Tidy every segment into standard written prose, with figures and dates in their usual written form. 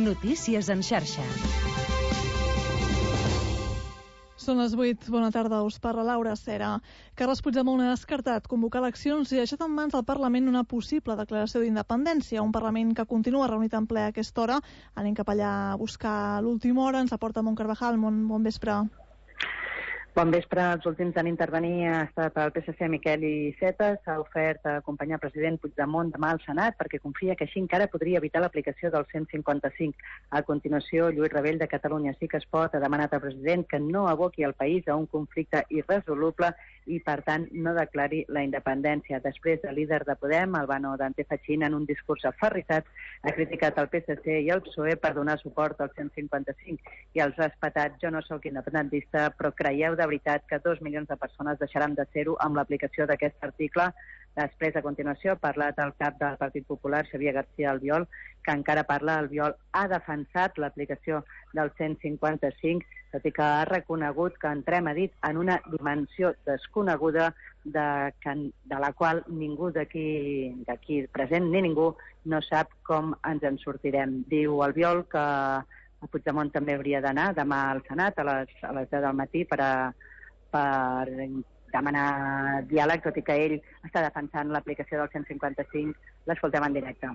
Notícies en xarxa. Són les 8. Bona tarda, us parla Laura Cera. Carles Puigdemont ha descartat convocar eleccions i ha deixat en mans del Parlament una possible declaració d'independència. Un Parlament que continua reunit en ple a aquesta hora. Anem cap allà a buscar l'última hora. Ens aporta Mont Carvajal. Bon vespre. Bon vespre. Els últims en intervenir ha estat el PSC Miquel Iceta. S'ha ofert a acompanyar el president Puigdemont demà al Senat perquè confia que així encara podria evitar l'aplicació del 155. A continuació, Lluís Rebell de Catalunya Sí que es pot ha demanat al president que no aboqui el país a un conflicte irresoluble i, per tant, no declari la independència. Després, el líder de Podem, Albano Dante Fachin, en un discurs aferrissat, ha criticat el PSC i el PSOE per donar suport al 155 i els ha espetat: jo no sóc independentista, però creieu de veritat que 2 milions de persones deixaran de ser-ho amb l'aplicació d'aquest article? Després, a continuació, ha parlat el cap del Partit Popular, Xavier García Albiol, que encara parla. Albiol ha defensat l'aplicació del 155, tot i que ha reconegut que entrem, ha dit, en una dimensió desconeguda de la qual ningú d'aquí present ni ningú no sap com ens en sortirem. Diu Albiol que Puigdemont també hauria d'anar demà al Senat a les 10 del matí per demanar diàleg, tot i que ell està defensant l'aplicació del 155. L'escoltem en directe.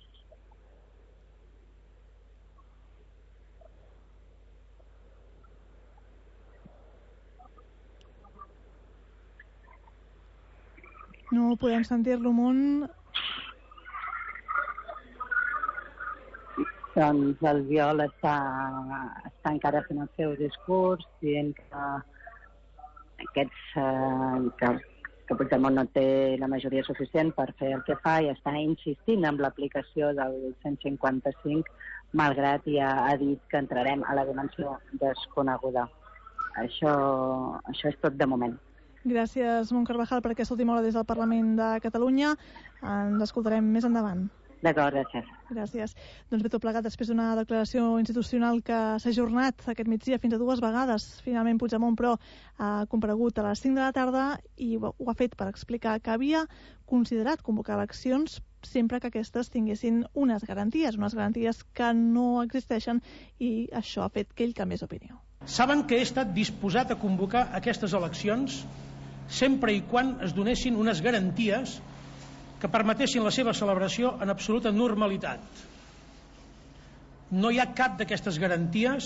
No podem sentir-lo, Mont. Doncs el Albiol està encara fent el seu discurs, dient que Puigdemont no té la majoria suficient per fer el que fa i està insistint en l'aplicació del 155, malgrat ja ha dit que entrarem a la dimensió desconeguda. Això és tot de moment. Gràcies, Mont Carvajal, per aquesta última hora des del Parlament de Catalunya. Ens escoltarem més endavant. D'acord, gràcies. Gràcies. Doncs bé, tot plegat després d'una declaració institucional que s'ha ajornat aquest migdia fins a 2 vegades. Finalment Puigdemont, però, ha comparegut a les 5 de la tarda i ho ha fet per explicar que havia considerat convocar eleccions sempre que aquestes tinguessin unes garanties que no existeixen, i això ha fet que ell canviés d'opinió. Saben que he estat disposat a convocar aquestes eleccions sempre i quan es donessin unes garanties que permetessin la seva celebració en absoluta normalitat. No hi ha cap d'aquestes garanties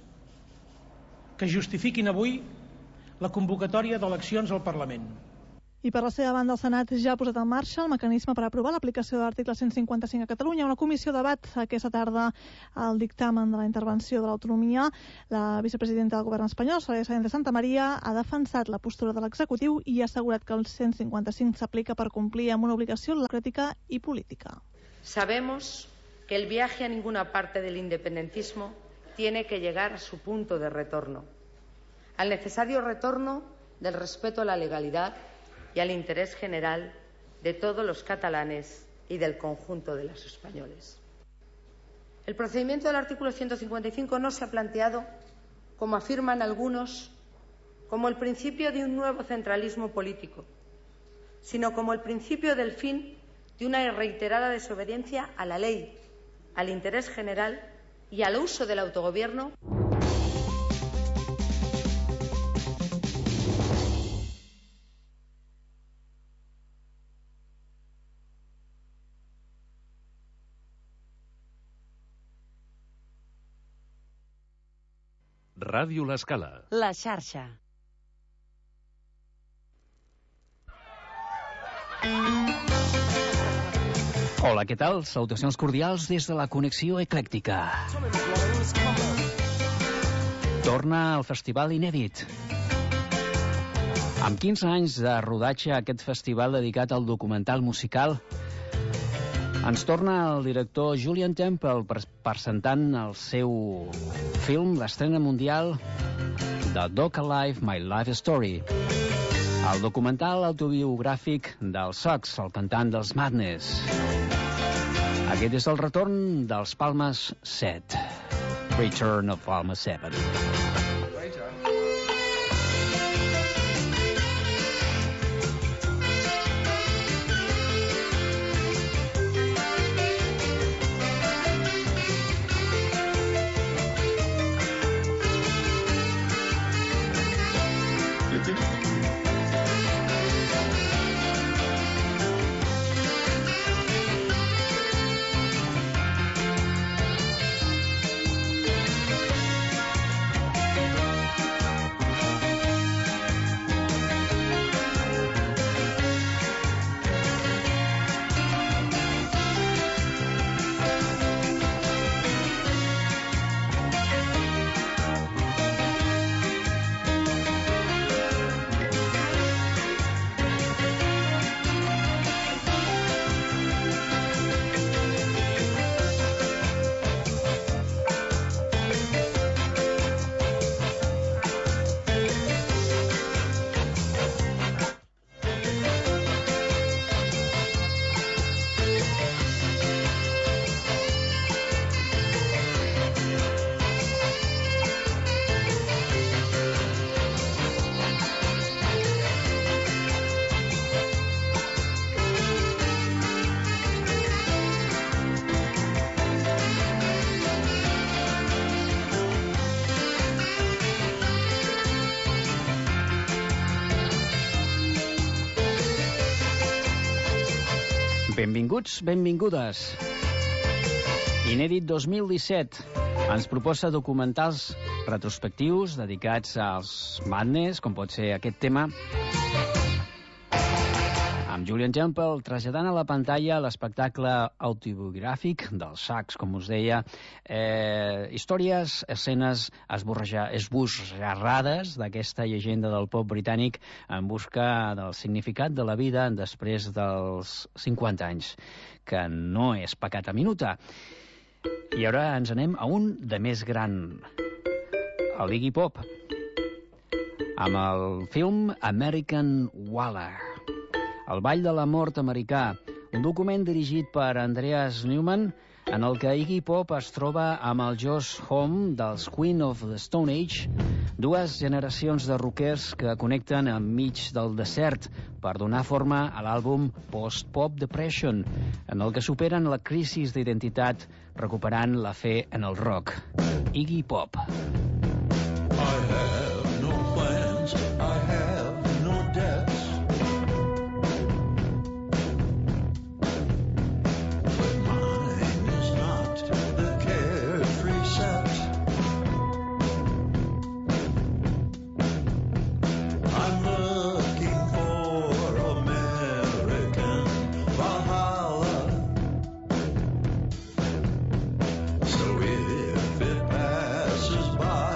que justifiquin avui la convocatòria d'eleccions al Parlament. I per la seva banda, el Senat ja ha posat en marxa el mecanisme per aprovar l'aplicació de l'article 155 a Catalunya. Una comissió debat aquesta tarda el dictamen de la intervenció de l'autonomia. La vicepresidenta del govern espanyol, Soraya Sáenz de Santamaría, ha defensat la postura de l'executiu i ha assegurat que el 155 s'aplica per complir amb una obligació democràtica y política. Sabemos que el viaje a ninguna parte del independentismo tiene que llegar a su punto de retorno, al necesario retorno del respeto a la legalidad y al interés general de todos los catalanes y del conjunto de los españoles. El procedimiento del artículo 155 no se ha planteado, como afirman algunos, como el principio de un nuevo centralismo político, sino como el principio del fin de una reiterada desobediencia a la ley, al interés general y al uso del autogobierno. Ràdio L'Escala. La xarxa. Hola, què tal? Salutacions cordials des de la Connexió Eclèctica. Torna al Festival Inèdit. Amb 15 anys de rodatge, aquest festival dedicat al documental musical, ens torna el director Julian Temple presentant el seu film, l'estrena mundial de Dog Alive, My Life Story. El documental autobiogràfic del Sox, el cantant dels Madness. Aquest és el retorn dels Palmes 7. Return of Palmes 7. Benvinguts, benvingudes. Inèdit 2017 ens proposa documentals retrospectius dedicats als Madness, com pot ser aquest tema, amb Julien Temple traslladant a la pantalla l'espectacle autobiogràfic dels Sacs, com us deia, històries, escenes esbojarrades d'aquesta llegenda del pop britànic en busca del significat de la vida després dels 50 anys, que no és pecat a minuta. I ara ens anem a un de més gran, el Iggy Pop, amb el film American Wallah, El ball de la mort americà, un document dirigit per Andreas Neumann, en el que Iggy Pop es troba amb el Josh Homme dels Queen of the Stone Age, dues generacions de rockers que connecten enmig del desert per donar forma a l'àlbum Post-Pop Depression, en el que superen la crisi d'identitat recuperant la fe en el rock. Iggy Pop. I have no plans, I have no debts. By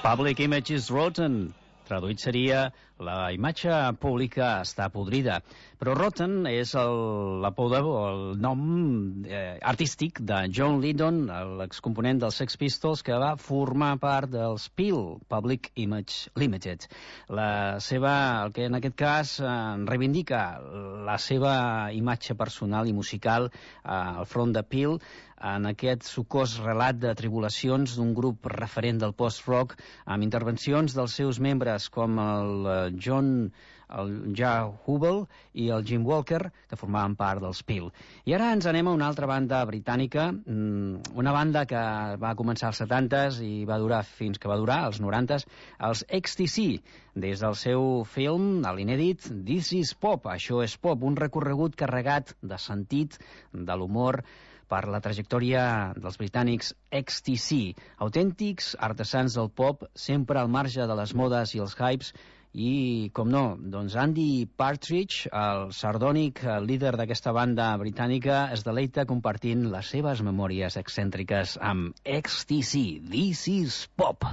Public image is rotten. Traduït seria la imatge pública està podrida. Però Rotten és el nom artístic de John Lydon, l'excomponent dels Sex Pistols, que va formar part dels PIL, Public Image Limited. El que en aquest cas reivindica la seva imatge personal i musical al front de PIL, en aquest sucós relat de tribulacions d'un grup referent del post-rock, amb intervencions dels seus membres com el Ja Hubel i el Jim Walker, que formaven part dels PIL. I ara ens anem a una altra banda britànica, una banda que va començar als 70s i va durar fins que va durar, als 90s, els XTC, des del seu film, a l'inèdit This is Pop, això és pop, un recorregut carregat de sentit, de l'humor, per la trajectòria dels britànics XTC, autèntics artesans del pop, sempre al marge de les modes i els hypes, i, com no, doncs Andy Partridge, el sardònic líder d'aquesta banda britànica, es deleita compartint les seves memòries excèntriques amb XTC. This is Pop.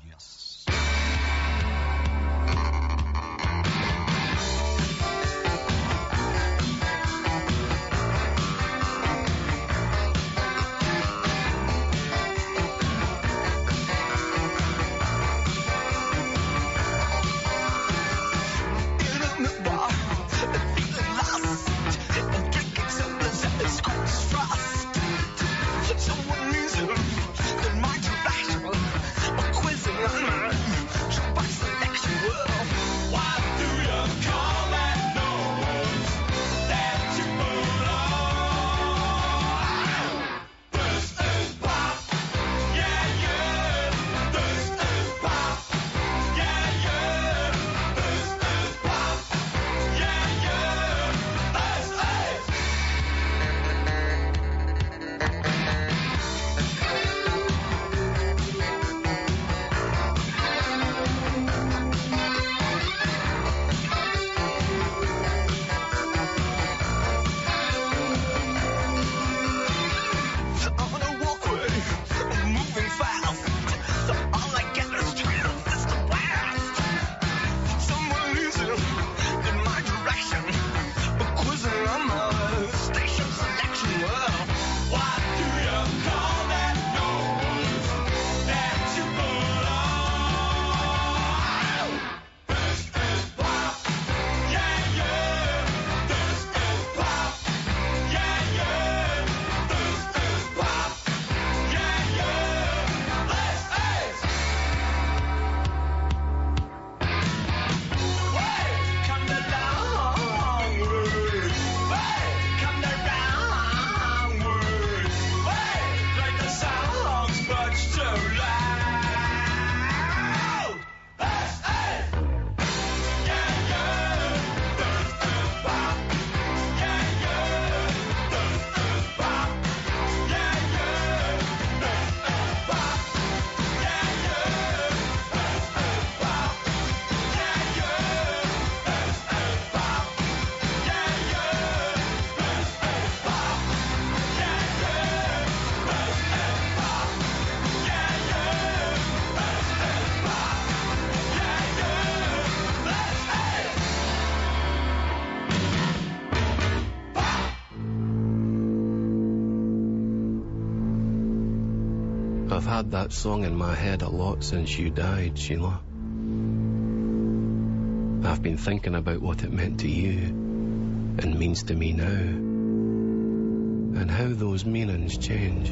I've had that song in my head a lot since you died, Sheila. I've been thinking about what it meant to you and means to me now, and how those meanings change.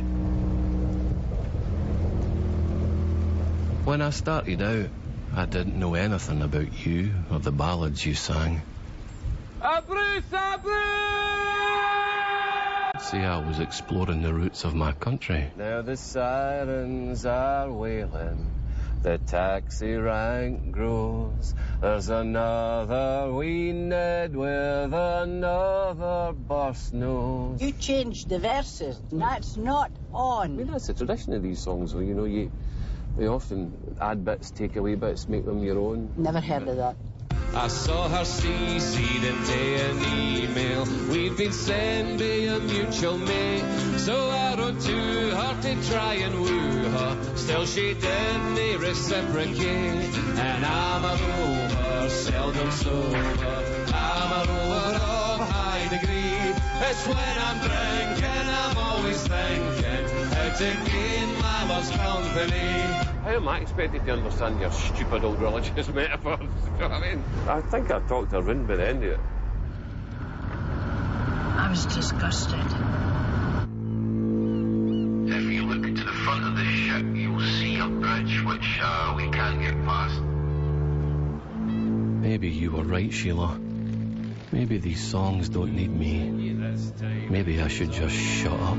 When I started out, I didn't know anything about you or the ballads you sang. See, I was exploring the roots of my country. Now the sirens are wailing, the taxi rank grows. There's another wee Ned with another burst nose. You changed the verses, that's not on. I mean, that's the tradition of these songs, where, you know, they often add bits, take away bits, make them your own. Never heard of that. I saw her CC'd into an email we'd been sent by a mutual mate. So I wrote to her to try and woo her. Still she didn't reciprocate. And I'm a rover, seldom sober. I'm a rover of high degree. It's when I'm drinking, I'm always thinking how to gain my love's company. How am I expected to understand your stupid old religious metaphors? You know what I mean? I think I talked her in by the end of it. I was disgusted. If you look to the front of the ship, you'll see a bridge which we can't get past. Maybe you were right, Sheila. Maybe these songs don't need me. Maybe I should just shut up.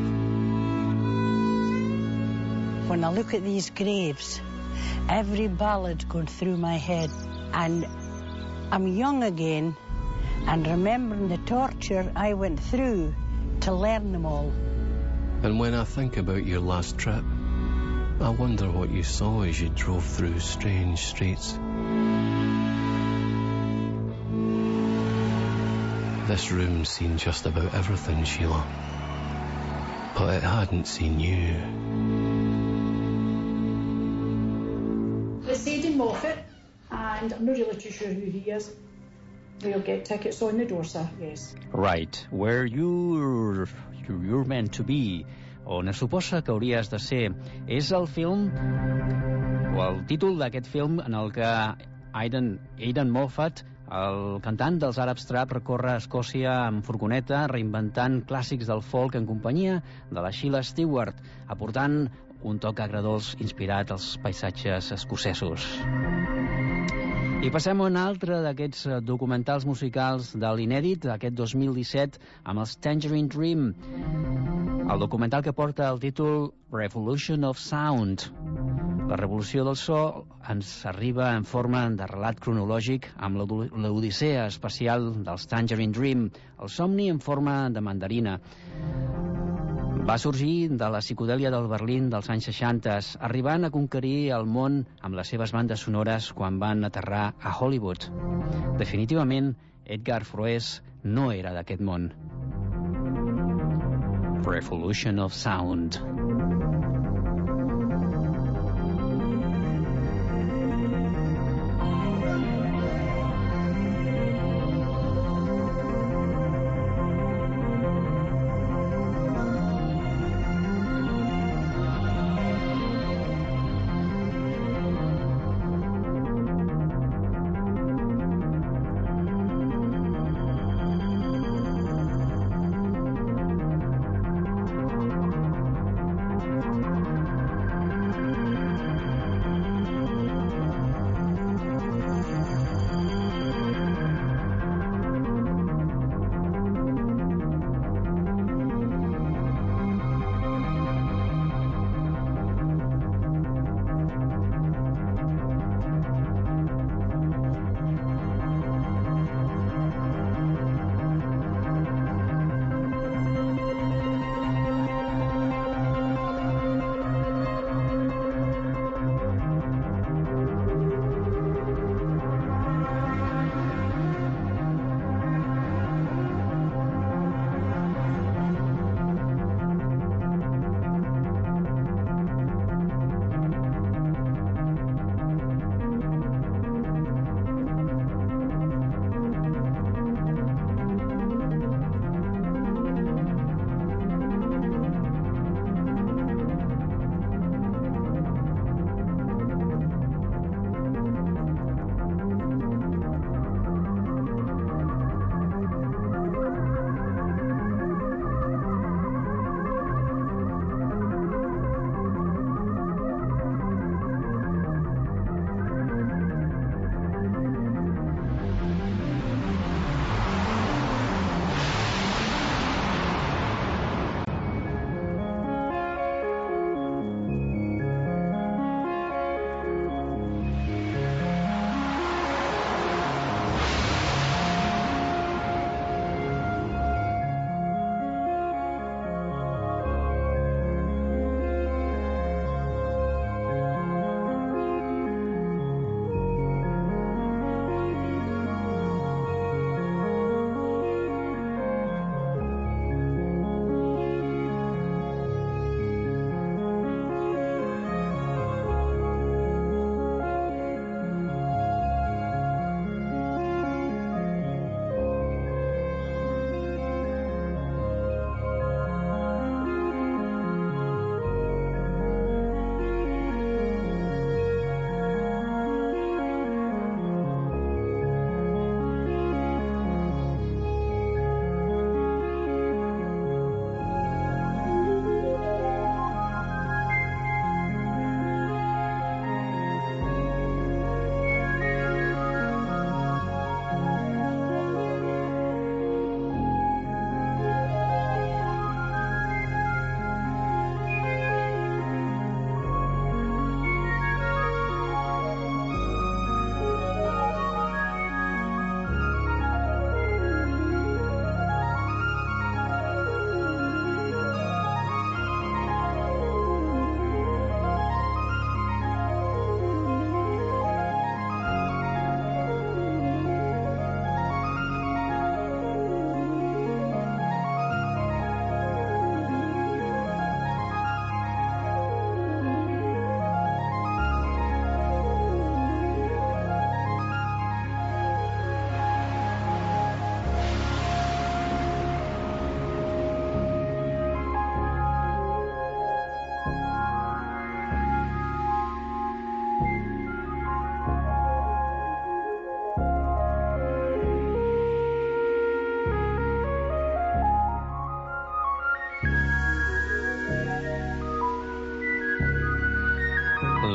When I look at these graves, every ballad's going through my head. And I'm young again, and remembering the torture I went through to learn them all. And when I think about your last trip, I wonder what you saw as you drove through strange streets. This room's seen just about everything, Sheila. But it hadn't seen you. It's Aidan Moffat, and I'm not really too sure who he is. We'll get tickets on the door, sir, yes. Right, where you're meant to be, on es suposa que hauries de ser. És el film, o el títol d'aquest film en el que Aidan Moffat, el cantant dels Àrabs Trap, recorre Escòcia amb furgoneta, reinventant clàssics del folk en companyia de la Sheila Stewart, aportant un toc agredolç inspirat als paisatges escocesos. I passem a un altre d'aquests documentals musicals de l'inèdit, aquest 2017, amb els Tangerine Dream. El documental que porta el títol Revolution of Sound. La revolució del so ens arriba en forma de relat cronològic amb l'odissea espacial dels Tangerine Dream, el somni en forma de mandarina. Va sorgir de la psicodèlia del Berlín dels anys 60, arribant a conquerir el món amb les seves bandes sonores quan van aterrar a Hollywood. Definitivament, Edgar Froese no era d'aquest món. Revolution of Sound.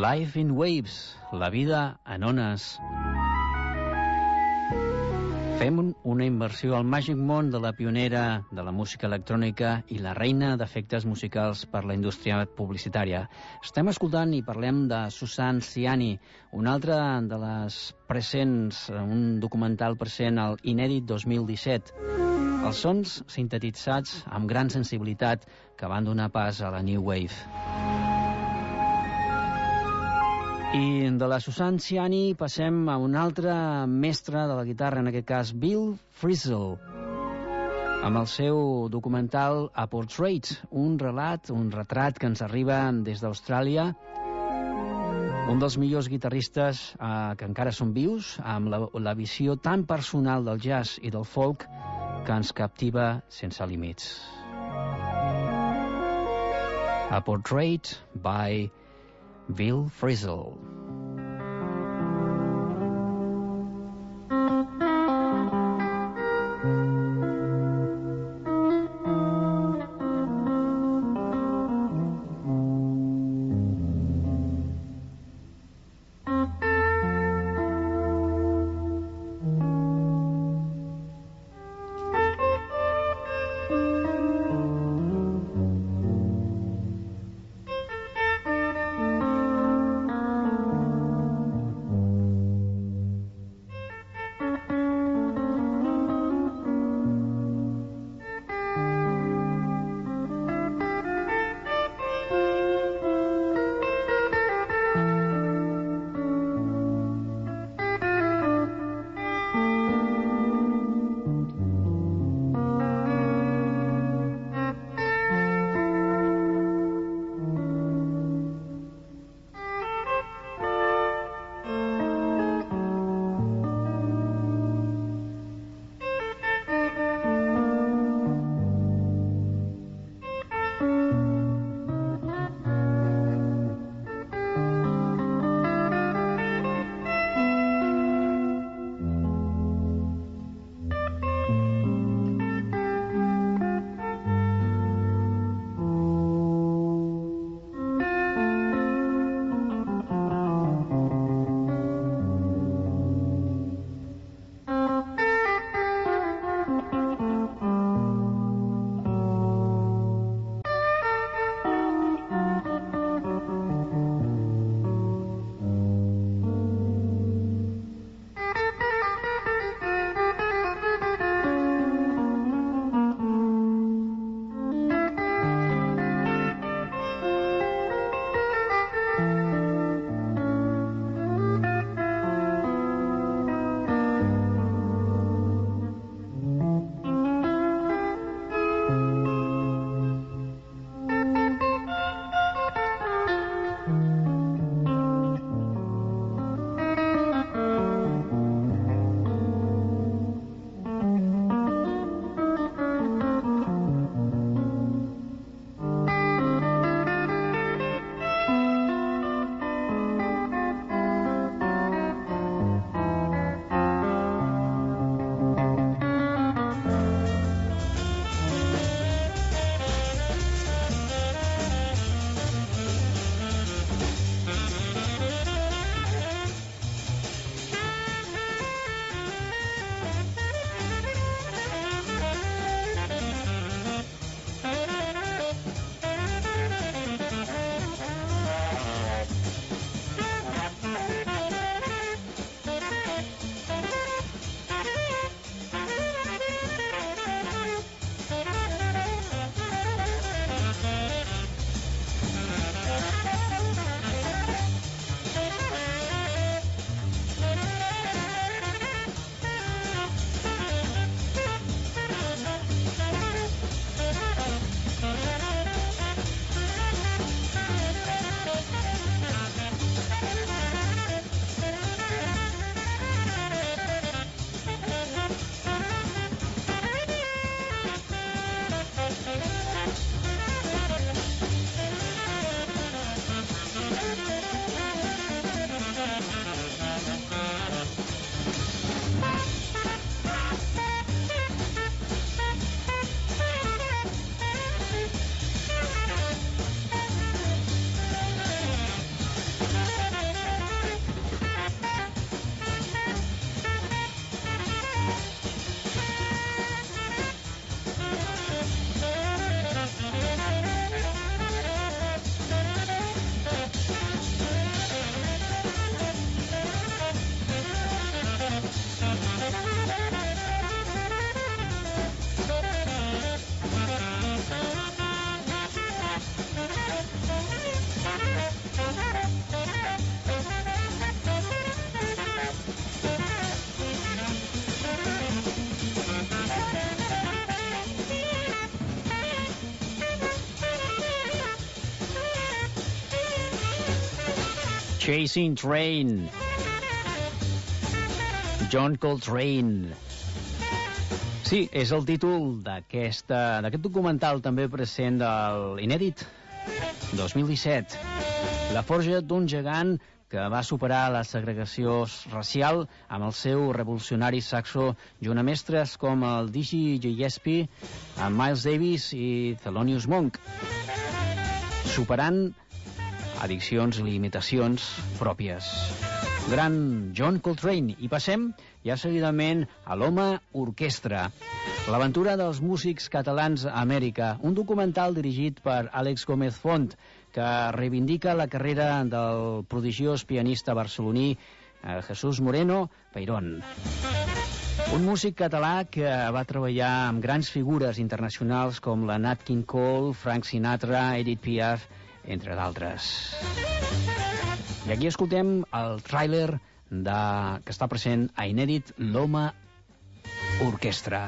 Life in Waves, la vida en ones. Fem una inversió al màgic món de la pionera de la música electrònica i la reina d'efectes musicals per la indústria publicitària. Estem escoltant i parlem de Suzanne Ciani, una altra de les presents, un documental present al Inèdit 2017. Els sons sintetitzats amb gran sensibilitat que van donar pas a la New Wave. I de la Suzanne Ciani passem a un altre mestre de la guitarra, en aquest cas Bill Frisell, amb el seu documental A Portrait, un retrat que ens arriba des d'Austràlia, un dels millors guitarristes que encara són vius, amb la visió tan personal del jazz i del folk que ens captiva sense límits. A Portrait by Bill Frisell. Chasing Train. John Coltrane. Sí, és el títol d'aquest documental també present del inèdit 2017. La forja d'un gegant que va superar la segregació racial amb el seu revolucionari saxo junt a mestres com el Dizzy Gillespie, amb Miles Davis i Thelonious Monk, superant addiccions i limitacions pròpies. Gran John Coltrane. I passem ja seguidament a l'Home Orquestra, l'aventura dels músics catalans a Amèrica, un documental dirigit per Àlex Gómez Font, que reivindica la carrera del prodigiós pianista barceloní Jesús Moreno Peirón. Un músic català que va treballar amb grans figures internacionals com la Nat King Cole, Frank Sinatra, Edith Piaf, entre d'altres. I aquí escoltem el tràiler que està present a inèdit l'Home Orquestra.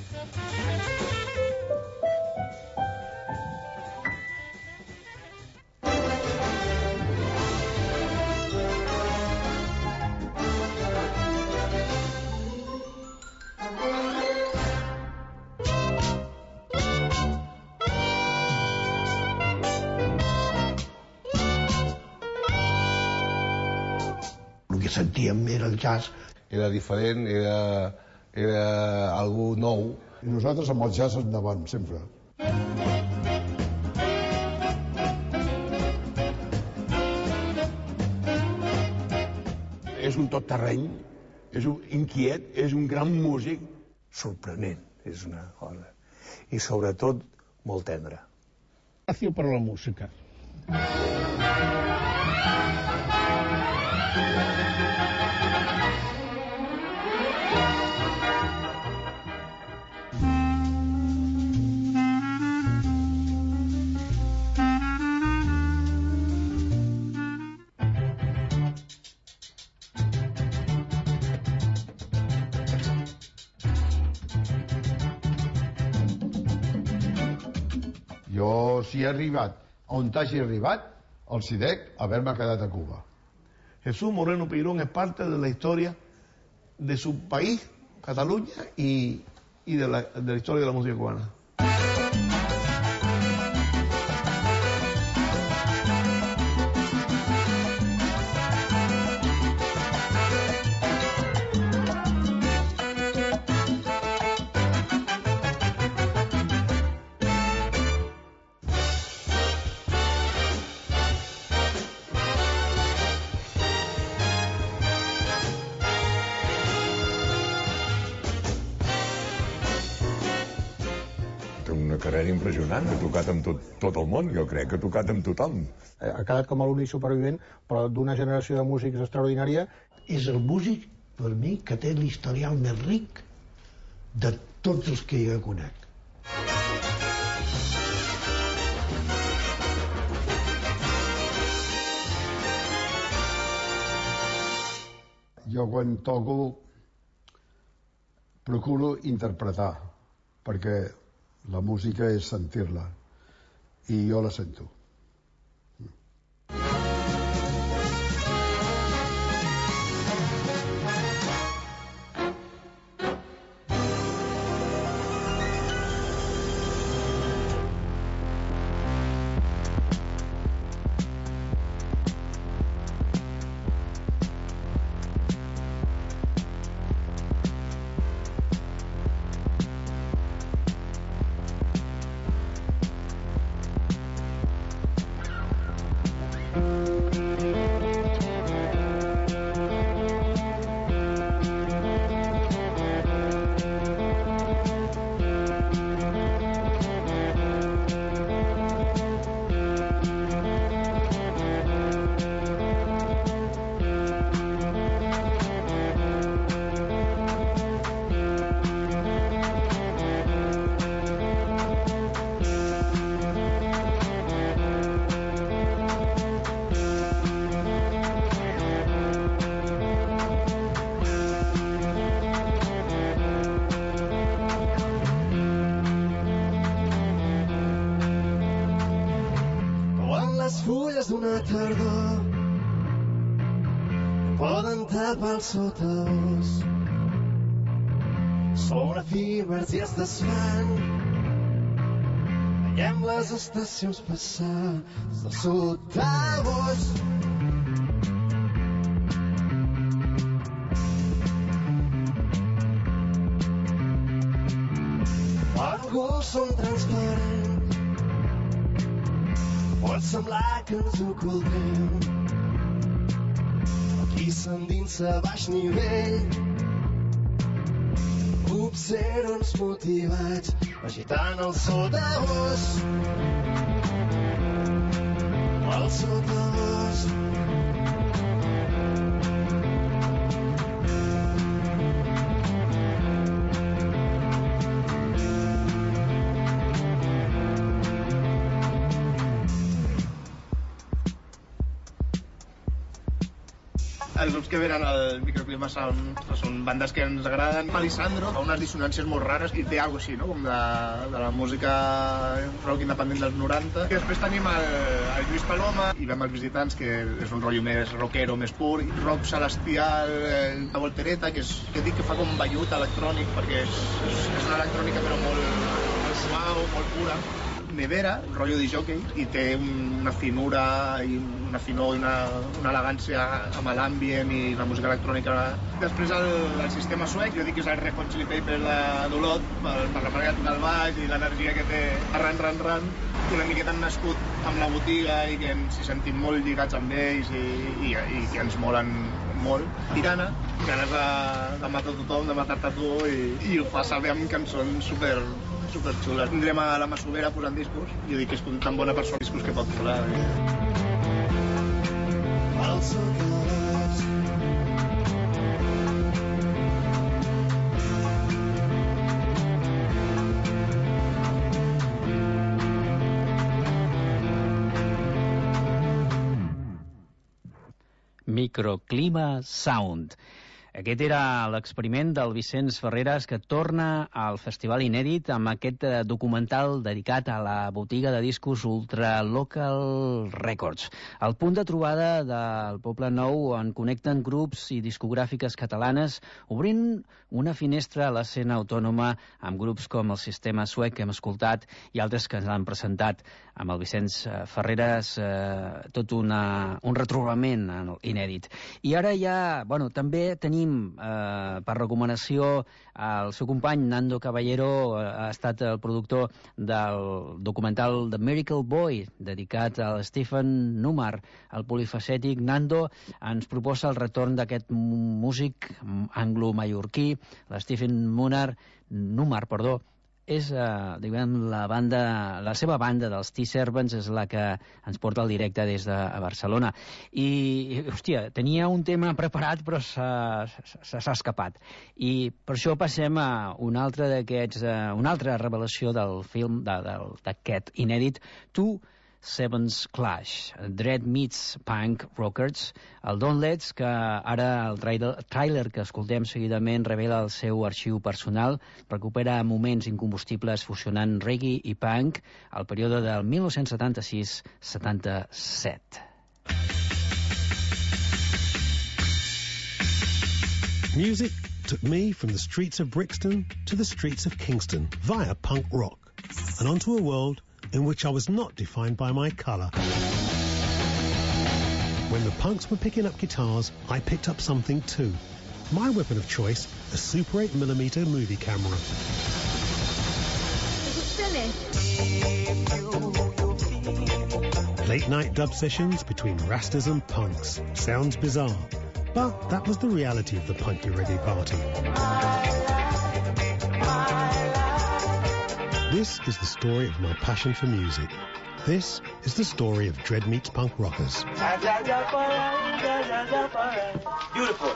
Sentíem, era el jazz. Era diferent, era algú nou. I nosaltres amb el jazz endavant, sempre. És un tot terreny, és un inquiet, és un gran músic. Sorprenent, és una cosa. I sobretot molt tendre. Gràcies per la música. Jo, si he arribat on hagi arribat, el CIDEC, haver-me quedat a Cuba. Jesús Moreno Peirón es parte de la historia de su país, Cataluña, y de la historia de la música cubana. Carrera impressionant, ha tocat amb tot el món, jo crec que ha tocat amb tothom. Ha quedat com a l'únic supervivent, però d'una generació de músics extraordinària. És el músic, per mi, que té l'historial més ric de tots els que jo conec. Jo quan toco procuro interpretar, perquè la música és sentir-la, i jo la sento. les fulles d'una tardor volta pel sotabosc. Són efímers i es desfan. Veiem les estacions passar del sotabosc. Els són transparents, pot semblar que ens ocultem. Aquí s'endinsa a baix nivell, observants motivats, agitant el sotabosc. El sotabosc. Els grups que venen al Microclima són bandes que ens agraden. Alessandro fa unes dissonàncies molt rares i té alguna cosa així, no? Com de la música rock independent dels 90. I després tenim el Lluís Paloma i vam als Visitants, que és un rotllo més rockero, més pur. Rock celestial, la Voltereta, que dic que fa com vellut electrònic, perquè és una electrònica però molt suau, molt pura. Nevera, un rotllo de jockey, i té una finura i una finor i una elegància amb l'ambient i la música electrònica. Després el sistema suec, jo dic que és el Red Hot Chili Peppers d'Olot, per la manera de tocar el baix i l'energia que té ran, una miqueta han nascut amb la botiga i que ens hi sentim molt lligats amb ells i que ens molen molt. Tirana, ganes de matar tothom, de matar-te a tu, i ho fa saber amb cançons superxules. Tindrem a la Masovera posant discos, jo dic que és tan bona persona discos que pot posar. Microclima Sound. Aquest era l'experiment del Vicenç Ferreres, que torna al Festival Inèdit amb aquest documental dedicat a la botiga de discos Ultra Local Records. El punt de trobada del Poble Nou on connecten grups i discogràfiques catalanes, obrint una finestra a l'escena autònoma amb grups com el Sistema Suec, que hem escoltat, i altres que ens han presentat. Amb el Vicenç Ferreres, tot un retrobament inèdit. I ara ja, també tenim per recomanació el seu company Nando Caballero, ha estat el productor del documental The Miracle Boy, dedicat al Stephen Numar, el polifacètic. Nando ens proposa el retorn d'aquest músic anglo-mallorquí, l'Stephen Numar, és, la seva banda dels T-Servants és la que ens porta al directe des de Barcelona. I, hòstia, tenia un tema preparat però s'ha escapat. I per això passem a una altra revelació del film, d'aquest inèdit, Two Sevens Clash, Dread Meets Punk Rockers, el Don't Let's, que ara el tràiler que escoltem seguidament revela el seu arxiu personal, recupera moments incombustibles fusionant reggae i punk al període del 1976-77. Music took me from the streets of Brixton to the streets of Kingston via punk rock and onto a world in which I was not defined by my colour. When the punks were picking up guitars, I picked up something too. My weapon of choice, a Super 8mm movie camera. Is it finished? Late night dub sessions between Rastas and punks. Sounds bizarre, but that was the reality of the Punky Reggae party. This is the story of my passion for music. This is the story of Dread Meets Punk Rockers. Beautiful.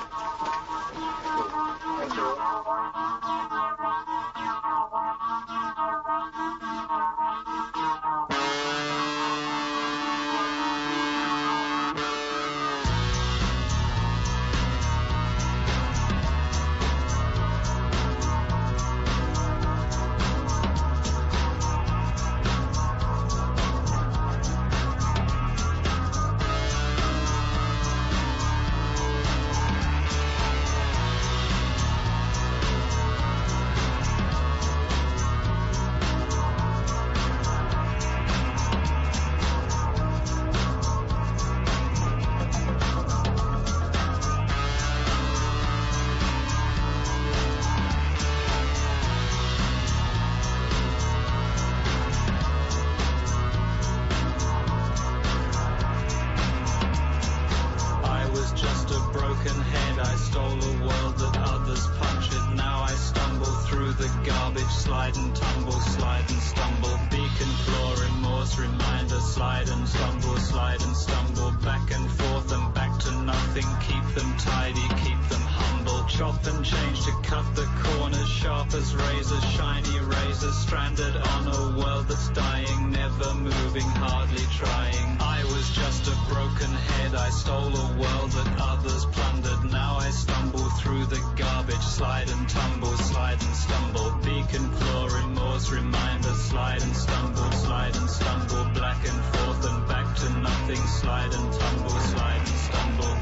slide and tumble, slide and stumble. Beacon, claw, remorse, reminder, slide and stumble, back and forth and back to nothing. Keep them tidy, keep them humble. Chop and change to cut the corners, sharp as razors, shiny razors, stranded on a world that's dying, never moving, hardly trying. I was just a broken head, I stole a world that others plundered. Now I stumble through the garbage, slide and tumble, slide and stumble. Beacon, claw, remorse, reminder, slide and stumble, black and forth and back to nothing, slide and tumble, slide and stumble.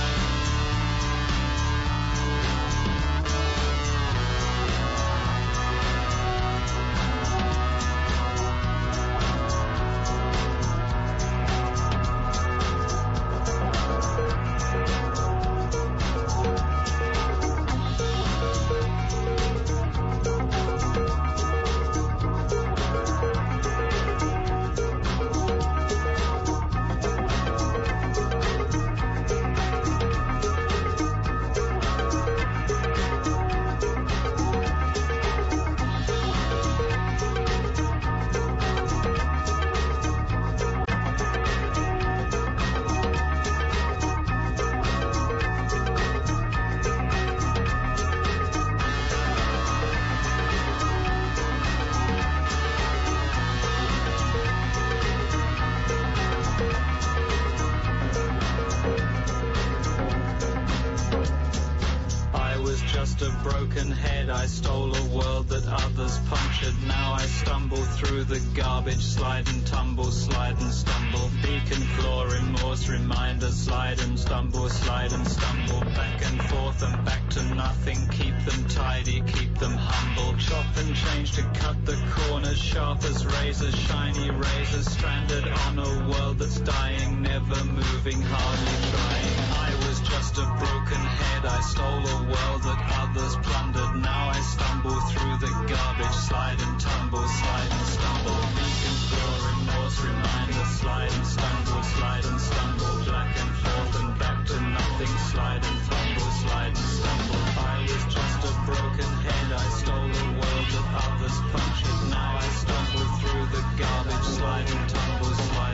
Slide and tumble, slide and stumble. Beacon, claw, remorse, reminder, slide and stumble, back and forth and back to nothing. Keep them tidy, keep them humble. Chop and change to cut the corners, sharp as razors, shiny razors, stranded on a world that's dying, never moving, hardly trying. I was just a broken head, I stole a world that others plundered. Now I stumble through the garbage, slide and tumble, slide and stumble. Beacon, claw, remorse, reminder, slide and stumble, black and forth and back to nothing, slide and tumble, slide and stumble. I was just a broken head, I stole a world that others punctured. Now I stumble through the garbage, slide and tumble,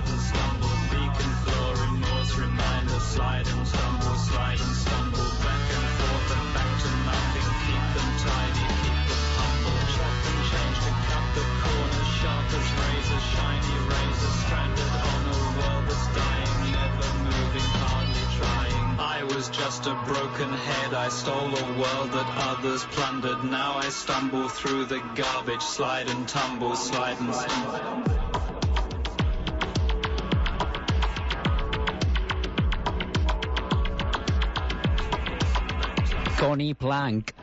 beacon, claw, remorse, reminder, slide and stumble, back and forth and back to nothing. Keep them tidy, keep them humble. Chop and change to cut the corners, sharp as razors, shiny razors, stranded on a world that's dying, never moving, hardly trying. I was just a broken head, I stole a world that others plundered. Now I stumble through the garbage, slide and tumble, slide and stumble. Conny Plank,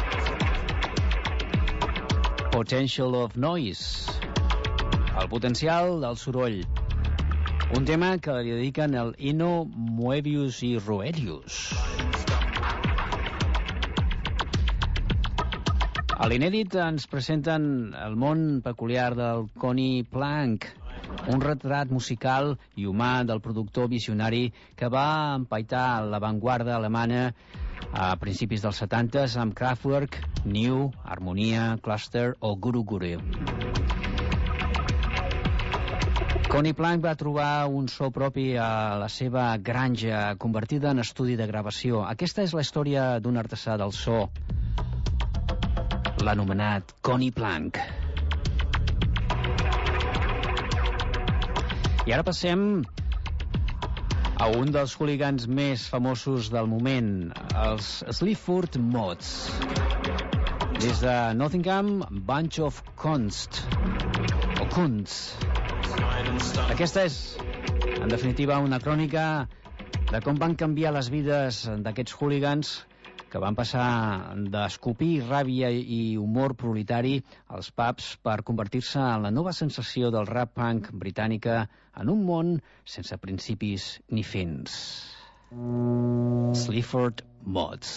Potential of Noise, el potencial del soroll. Un tema que li dediquen el Ino, Moebius i Roerius. A l'inèdit ens presenten el món peculiar del Conny Plank, un retrat musical i humà del productor visionari que va empaitar l'avantguarda alemana a principis dels 70s amb Kraftwerk, New, Harmonia, Cluster o Guru Guru. Conny Plank va trobar un so propi a la seva granja, convertida en estudi de gravació. Aquesta és la història d'un artesà del so, l'anomenat Conny Plank. I ara passem a un dels hooligans més famosos del moment, els Sleaford Mods. Des de Nottingham, Bunch of Kunst, o Kunst. Aquesta és, en definitiva, una crònica de com van canviar les vides d'aquests hooligans que van passar d'escopir ràbia i humor proletari als pubs per convertir-se en la nova sensació del rap punk britànica en un món sense principis ni fins. Sleaford Mods.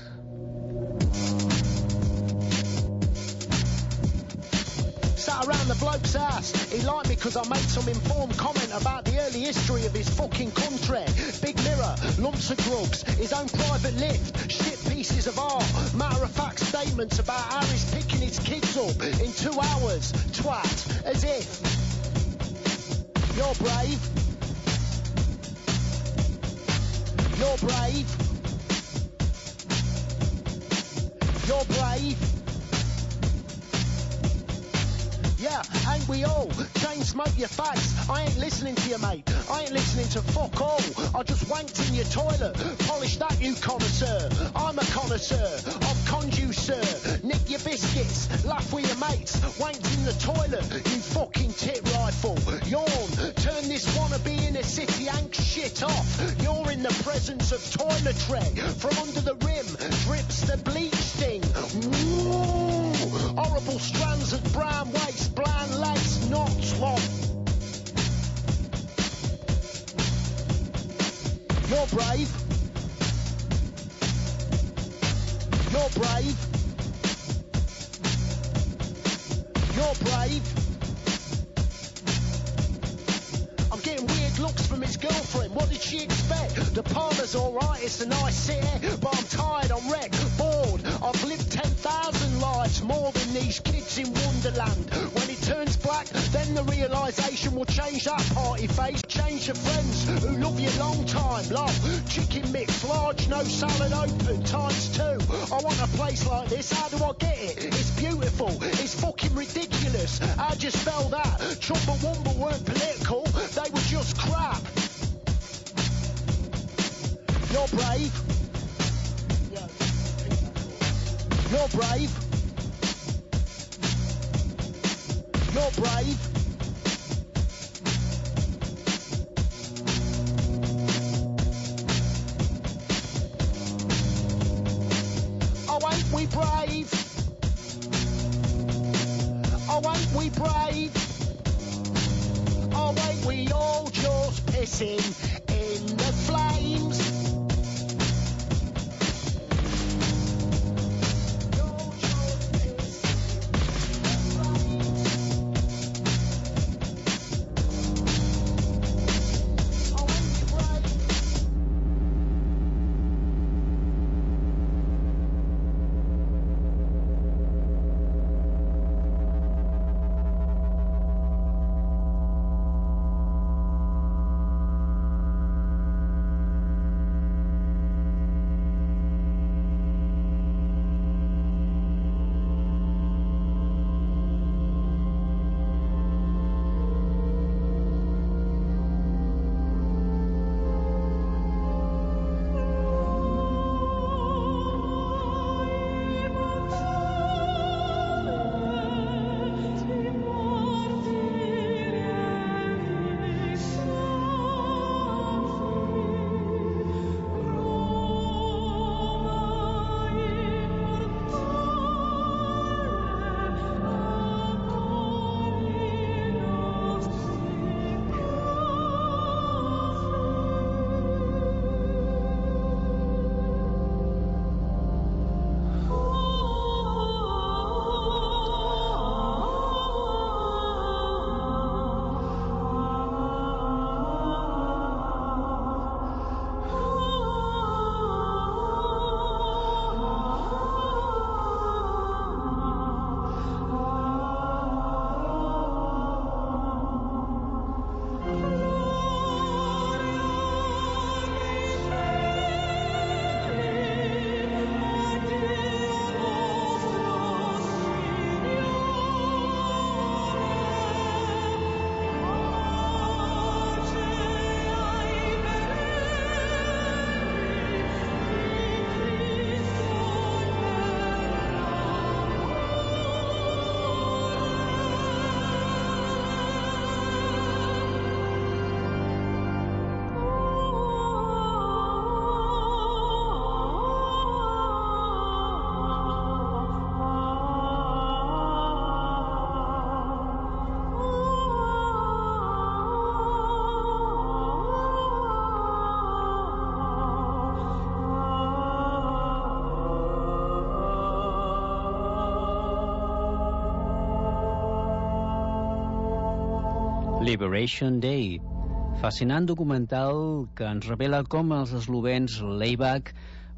Sat around the bloke's house. He liked me because I made some informed comment about the early history of his fucking country. Big mirror, lumps of drugs, his own private lift, shit pieces of art. Matter of fact, statements about how he's picking his kids up in 2 hours. Twat, as if. You're brave. You're brave. You're brave. Yeah, ain't we all? Chain smoke your face. I ain't listening to you, mate. I ain't listening to fuck all. I just wanked in your toilet. Polish that, you connoisseur. I'm a connoisseur of conducer. Nick your biscuits. Laugh with your mates. Wanked in the toilet, you fucking tit rifle. Yawn. Turn this wannabe in a city ank shit off. You're in the presence of toiletry. From under the rim drips the bleach sting. Ooh. Horrible strands of brown waste, bland lace, not long. You're brave. You're brave. You're brave. I'm getting weird looks from his girlfriend. What did she expect? The parlour's alright, it's a nice city, but I'm tired, I'm wrecked, bored. I've lived 10,000 lives, more than these kids in Wonderland. When it turns black, then the realisation will change that party face. Change your friends who love you long time. Love, chicken mix, large, no salad open, ×2. I want a place like this, how do I get it? It's beautiful, it's fucking ridiculous. How'd you spell that? Chumbawamba weren't political, they were just crap. You're brave. You're brave. You're brave. Oh, ain't we brave? Oh, ain't we brave? Oh, ain't we all just pissing in the flames? Liberation Day, fascinant documental que ens revela com els eslovens Laibach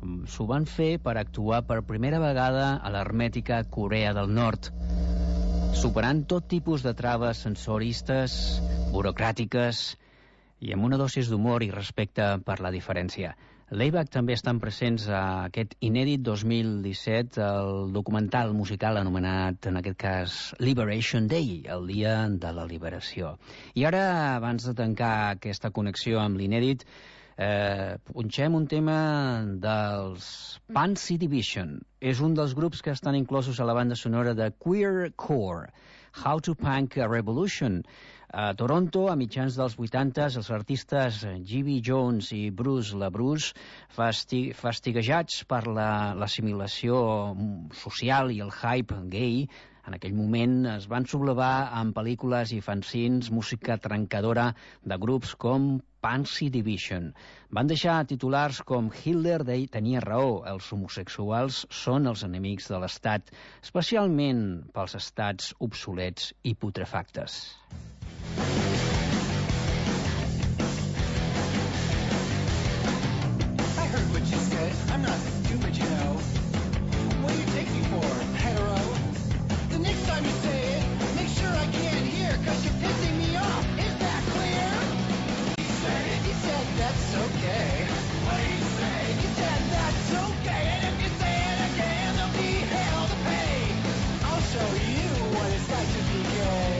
s'ho van fer per actuar per primera vegada a l'hermètica Corea del Nord, superant tot tipus de traves sensoristes, burocràtiques i amb una dosis d'humor i respecte per la diferència. L'Eibac també estan presents a aquest inèdit 2017, el documental musical anomenat, en aquest cas, Liberation Day, el dia de la liberació. I ara, abans de tancar aquesta connexió amb l'inèdit, punxem un tema dels Pansy Division. És un dels grups que estan inclosos a la banda sonora de Queer Core, How to Punk a Revolution. A Toronto, a mitjans dels 80s, els artistes G.B. Jones i Bruce LaBruce, fastiguejats per l'assimilació social i el hype gay, en aquell moment es van sublevar amb pel·lícules i fanzines, música trencadora de grups com Pansy Division. Van deixar titulars com Hitler tenia raó, els homosexuals són els enemics de l'Estat, especialment pels estats obsolets i putrefactes. I heard what you said. I'm not stupid, you know. What do you take me for, hetero? The next time you say it, make sure I can't hear, 'cause you're pissing me off. Is that clear? He said it. He said that's okay. What do you say? He said that's okay. And if you say it again, there'll be hell to pay. I'll show you what it's like to be gay.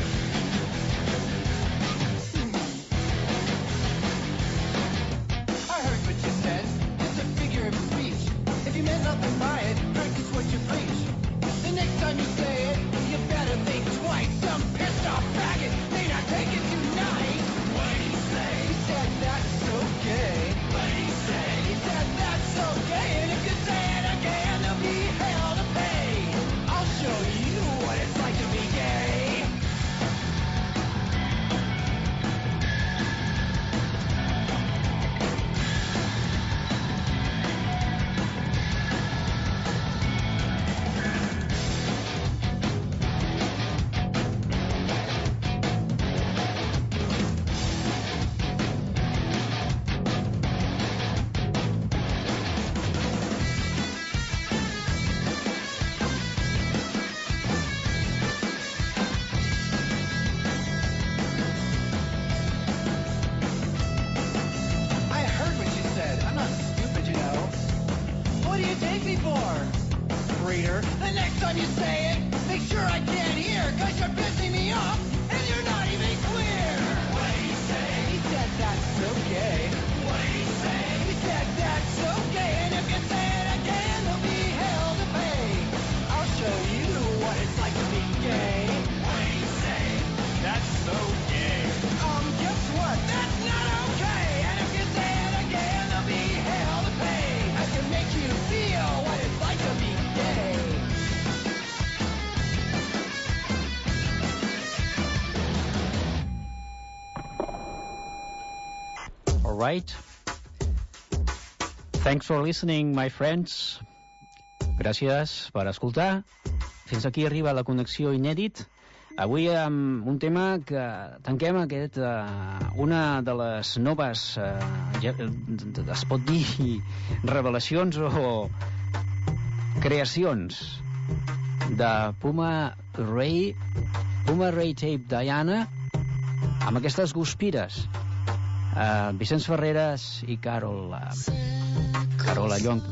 I heard what you said. It's a figure of speech. If you meant nothing by it, practice what you preach. The next time you say it, you better think twice. Some pissed off faggot may not take it tonight. What did he say? He said that's okay. What did he say? He said that's okay. And if you say it again, there'll be hell to pay. I'll show you what it's like to be gay. I heard what you said. I'm not stupid, you know. What do you take me for, reader? The next time you say it, make sure I can't hear, 'cause you're pissing me off and you're not even clear. What did he say? He said that's okay. What did he say? He said that's okay. And if you say it again, there'll be hell to pay. I'll show you what it's like to be gay. What did he say? That's so gay. Guess what? That's not okay. And if you say it again, there'll be hell to pay. I can make you feel what it's like to be gay. All right. Thanks for listening, my friends. Gràcies per escoltar. Fins aquí arriba la connexió inèdit. Avui amb un tema que tanquem una de les noves, es pot dir, revelacions o creacions de Puma Ray Tape Diana, amb aquestes guspires. Vicenç Ferreres i Carola Llong.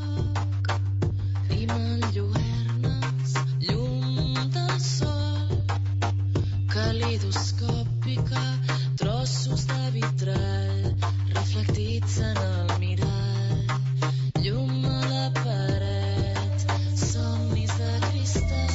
Llum del sol, calidoscòpica, trossos de vitrall reflectits en el mirall, llum a la paret, somnis de cristall.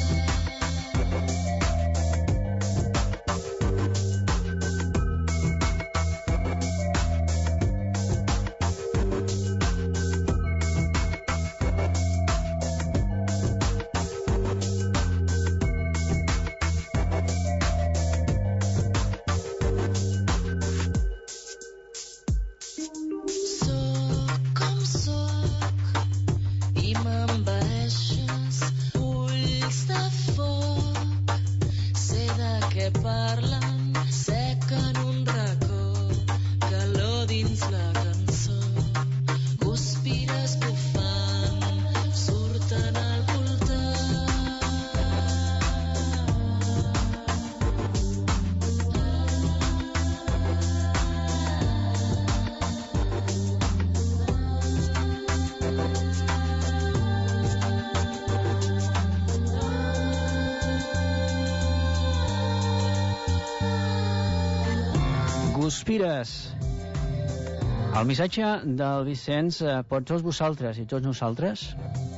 Sospires. El missatge del Vicenç per tots vosaltres i tots nosaltres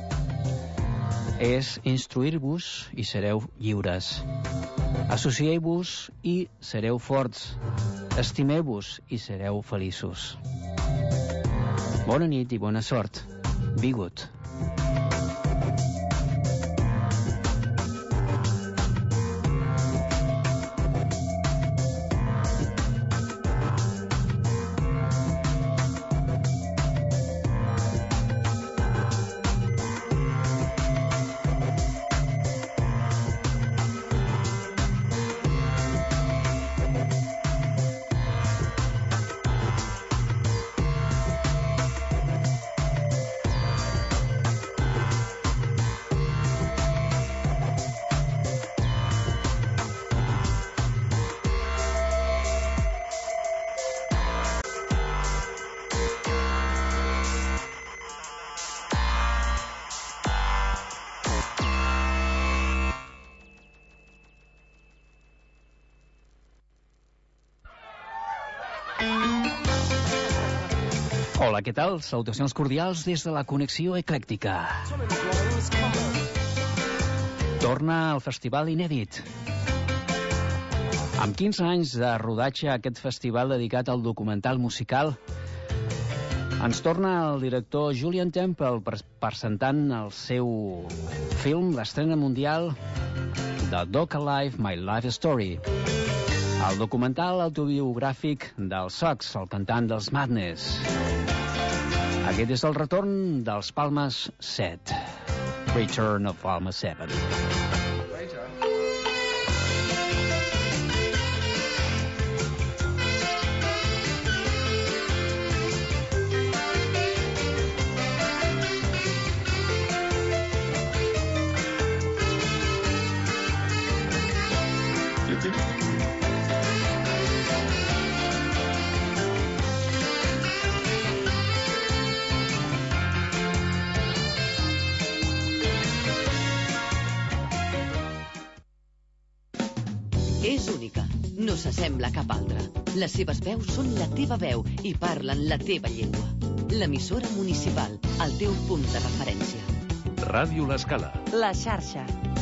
és instruir-vos i sereu lliures. Associeu-vos i sereu forts. Estimeu-vos i sereu feliços. Bona nit i bona sort. Be good. Hola, què tal? Salutacions cordials des de la Connexió Eclèctica. Torna al Festival Inèdit. Amb 15 anys de rodatge, aquest festival dedicat al documental musical, ens torna el director Julien Temple presentant el seu film, l'estrena mundial de Dog Alive, My Life Story. El documental autobiogràfic del Sox, el cantant dels Madness. Aquest és el retorn dels Palmes 7. Return of Palma 7. És única, no s'assembla a cap altra. Les seves veus són la teva veu i parlen la teva llengua. L'emissora municipal, el teu punt de referència. Ràdio L'Escala. La xarxa.